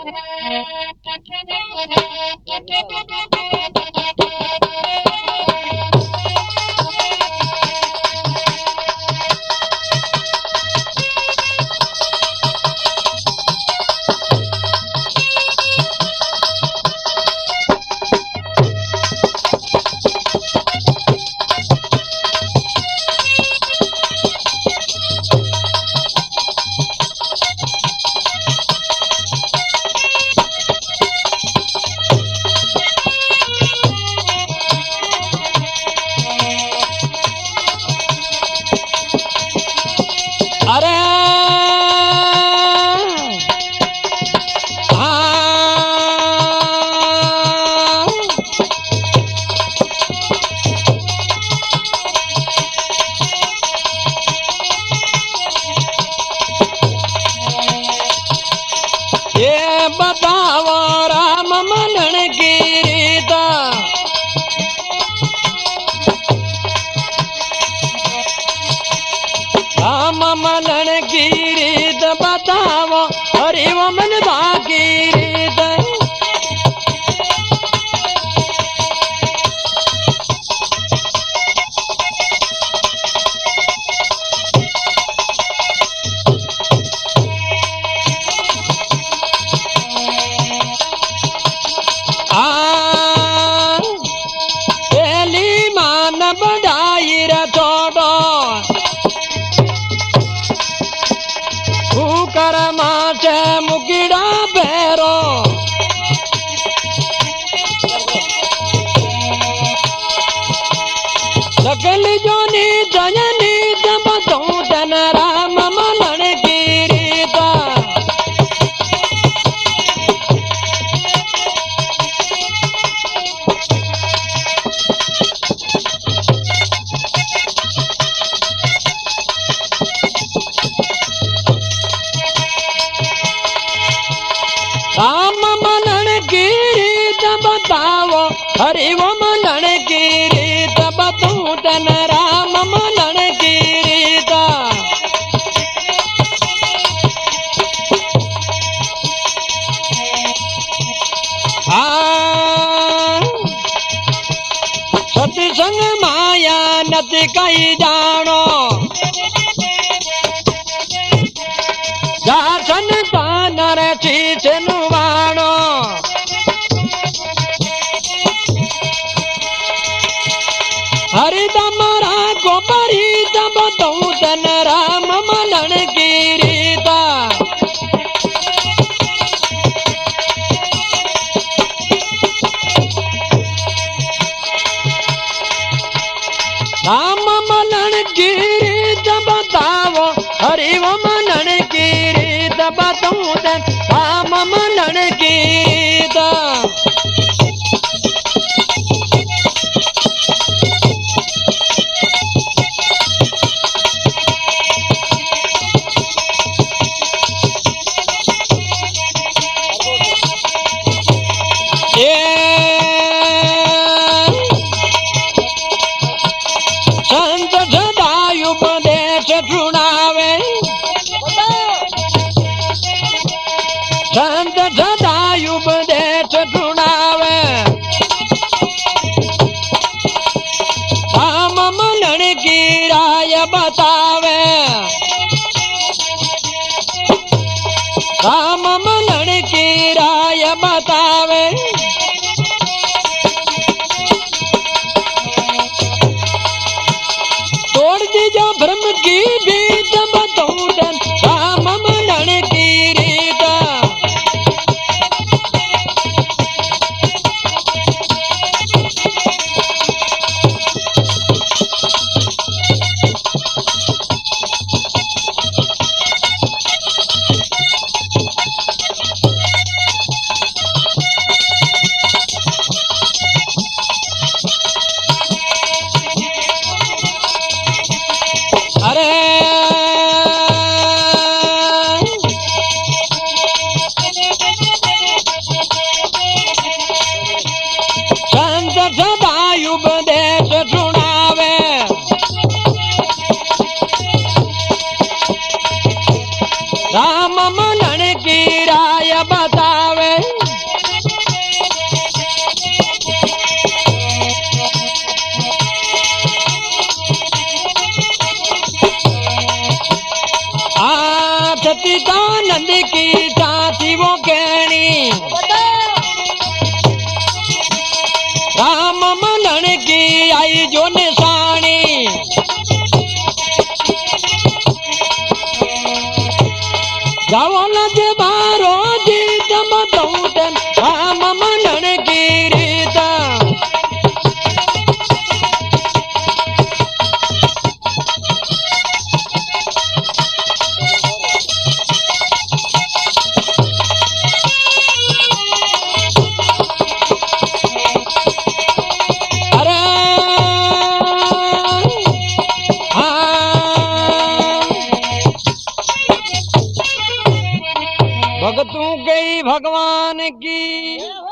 बताओ राम मनन की रीत, राम मनन की रीत बताओ हरि मन बाकी रीत। मुगिड़ा बेरो लगल जोनी दयनी जब तू तन राम मनन की रीत। राम मनन की रीत बताओ हरि मनन की रीत बतू तन राम मनन की रीत। सत्संग माया नति कई जानो जासन तानर शीश नुवाणो। हरिदम राखो परीत बतू तन राम मनन की रीत। राम मनन की रीत बताओ हरि मनन की रीत बतू तन राम मनन की रीत। संत सदायु उपदेश सुनावे, संत सदायु उपदेश सुनावे। राम मनन की राय बतावे, राम मनन की राय बतावे। तोड़ दीजो भ्रम की भीत बताऊं तन राम मनन की रीत। गावे सतीदानंद की साथी वो कहनी राम मनन की आई जो निशानी जाओ लज बारो जीत बताऊं तन राम मनन की रीता भगतों गई भगवान की